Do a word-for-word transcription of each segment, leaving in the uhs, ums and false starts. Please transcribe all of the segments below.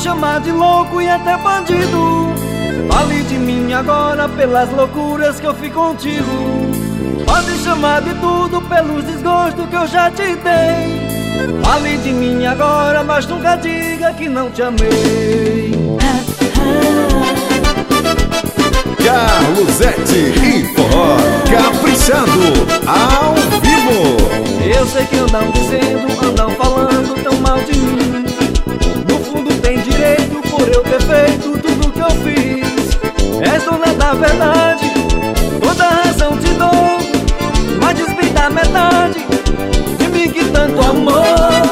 chamar de louco e até bandido. Fale de mim agora pelas loucuras que eu fiz contigo. Pode chamar de tudo pelos desgostos que eu já te dei. Fale de mim agora, mas nunca diga que não te amei. Carlosete e forró caprichado ao vivo. Eu sei que andam dizendo, andam falando tão mal de mim. No fundo tem direito por eu ter feito tudo que eu fiz. És dona da verdade, toda razão te dou, mas desvenda a metade de mim que tanto amou.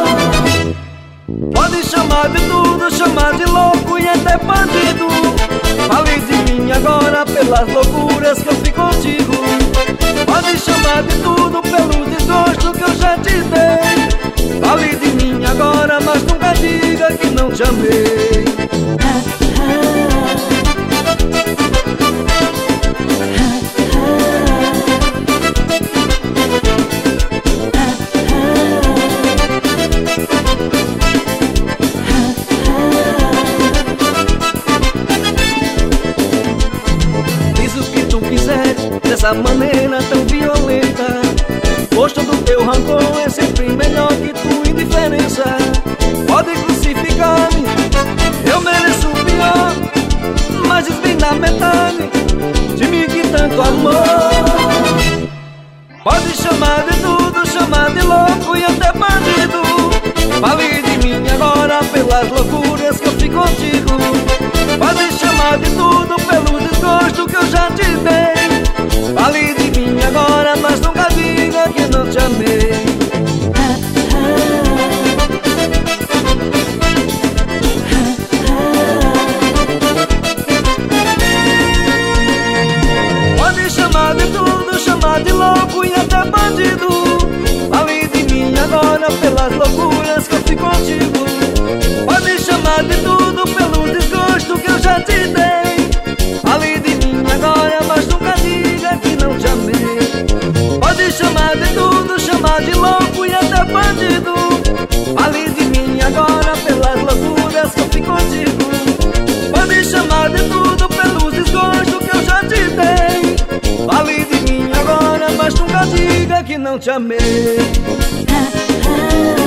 Pode chamar de tudo, chamar de louco e até bandido. Fale de mim agora pelas loucuras que eu fiz contigo. Pode chamar de tudo pelo desgosto que eu já te dei. Fale de mim agora, mas nunca diga que não te amei. Dessa maneira tão violenta, gosto do teu rancor é sempre melhor que tua indiferença. Pode crucificar-me, eu mereço o pior, mas desvenda metade de mim que tanto amou. Pode chamar de tudo, chamar de louco e até bandido. Fale de mim agora pelas loucuras que eu fiz contigo. Pode chamar de tudo pelo desgosto que eu já te dei. Fale de mim agora, mas nunca diga que não te amei. Pode chamar de tudo, chamar de louco e até bandido. Fale de mim agora pelas loucuras que eu fiz contigo. Pode chamar de tudo pelo desgosto que eu já te dei. Fale de mim agora, mas nunca diga que não te amei. Pode chamar de tudo, chamar de louco e até bandido. Fale de mim agora pelas loucuras que eu fiz contigo. Pode chamar de tudo pelos desgostos que eu já te dei. Fale de mim agora, mas nunca diga que não te amei.